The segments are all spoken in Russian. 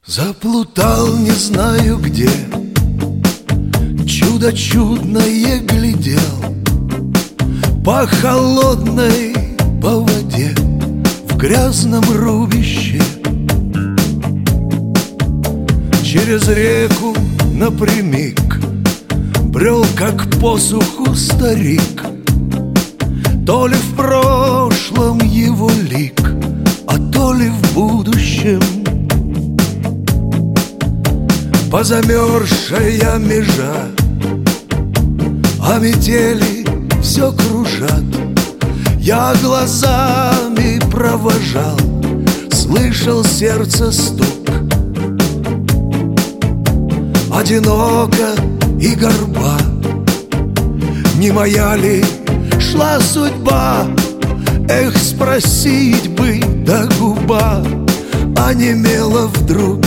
Заплутал не знаю где, чудо чудное глядел по холодной, по воде в грязном рубище. Через реку напрямик брел, как по суху старик. То ли в прошлом его лик, а то ли в будущем. Позамерзшая межа, а метели все кружат. Я глазами провожал, слышал сердце стук. Одиноко и горба, не моя ли шла судьба? Эх, спросить бы, да губа онемела вдруг.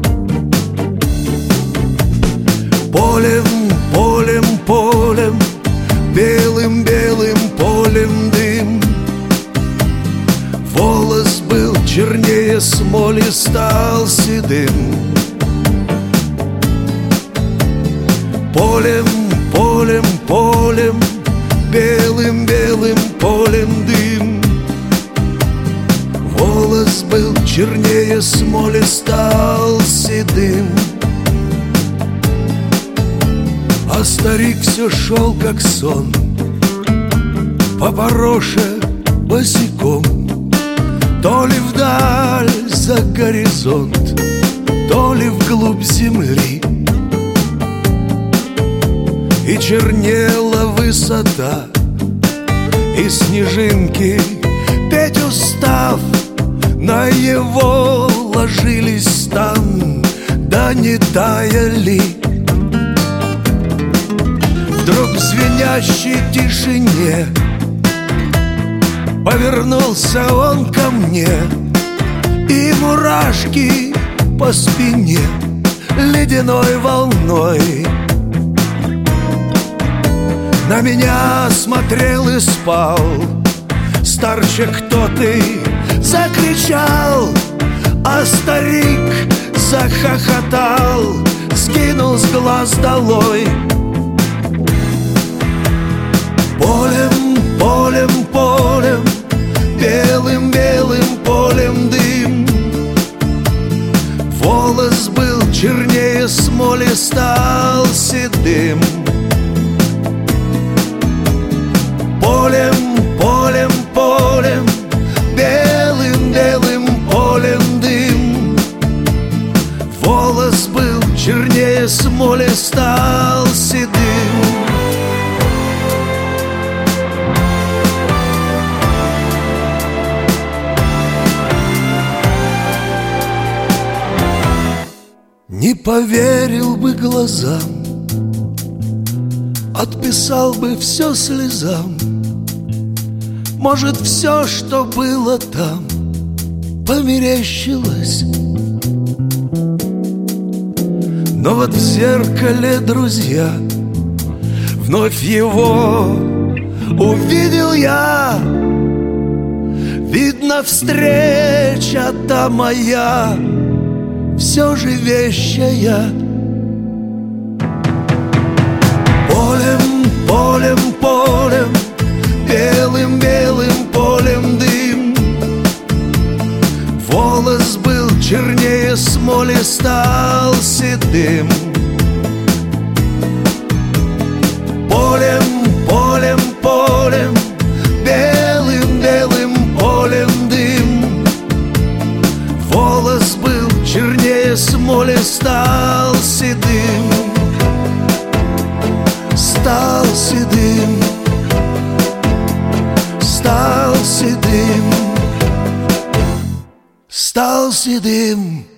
Полем, полем, полем, белым, белым полем дым. Волос был чернее смоли, стал седым. Полем, полем, полем, белым, белым полем дым. Волос был чернее смоли, стал седым. А старик все шел, как сон, по пороше босиком. То ли вдаль за горизонт, то ли вглубь земли. И чернела высота, и снежинки, петь устав, на его ложились там, да не таяли. Вдруг в звенящей тишине повернулся он ко мне, и мурашки по спине ледяной волной. На меня смотрел и спал. Старче, кто ты? Закричал, а старик захохотал, скинул с глаз долой. Полем, полем, полем, белым, белым полем дым. Волос был чернее смоли, стал седым. Полем, полем, полем, белым, белым полем дым. Волос был чернее смоли, стал седым. Не поверил бы глазам, отписал бы все слезам. Может, все, что было там, померещилось. Но вот в зеркале, друзья, вновь его увидел я. Видно, встреча та моя все же вещая. Полем, полем, полем, белым, белым полем дым. Волос был чернее смоли, стал седым. Полем, полем, полем, белым, белым полем дым. Волос был чернее смоли, стал седым. Стал седым. Стал седым, стал седым.